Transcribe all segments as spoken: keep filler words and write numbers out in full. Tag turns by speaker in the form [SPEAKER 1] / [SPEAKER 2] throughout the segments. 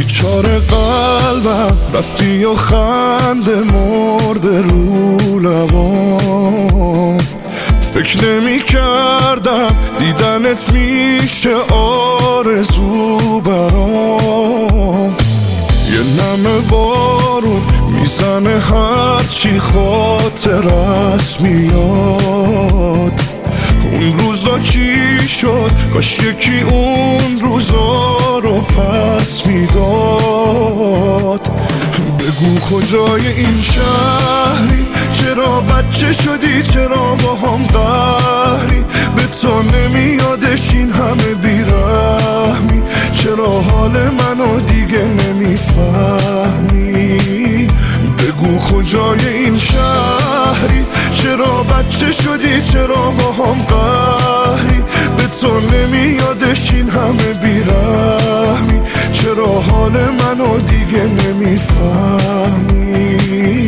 [SPEAKER 1] بیچاره قلبم رفتی و خنده مرده رو لبام، فکر نمی کردم دیدنت میشه آرزو برام. یه نم بارون میزنه هرچی خاطرت میاد. اون روزا چی شد؟ کاش یکی اون روزا رو پس میداد. بگو کجای این شهری؟ چرا بچه شدی؟ چرا با هم قهری؟ به تو نمیادش این همه بیرحمی؟ چرا حال منو دیگه نمیفهمی؟ بگو کجای این شهری؟ چرا بچه شدی؟ چرا با هم قهری؟ به تو نمیادش این همه بیرحمی؟ چرا حال منو دیگه نمیفهمی؟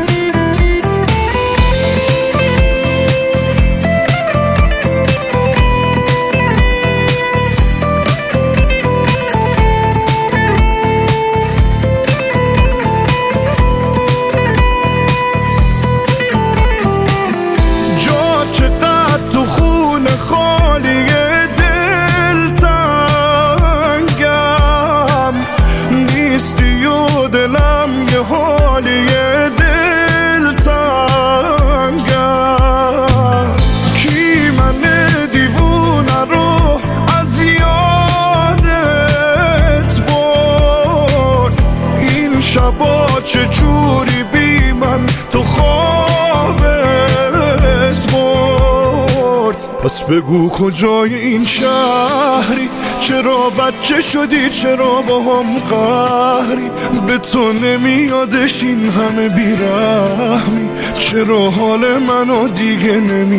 [SPEAKER 1] شبا چجوری بی من تو خوابت برد؟ پس بگو کجای این شهری؟ چرا بچه شدی؟ چرا با هم قهری؟ به تو نمیادش این همه بیرحمی؟ چرا حال منو دیگه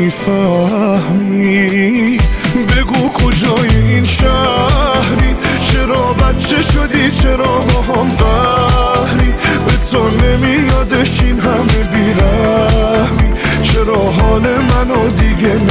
[SPEAKER 1] نمیفهمی؟ بگو کجای این شهری؟ چرا بچه شدی؟ چرا با هم قهری؟ به تو نمیادش این همه بیرحمی؟ چرا حال منو دیگه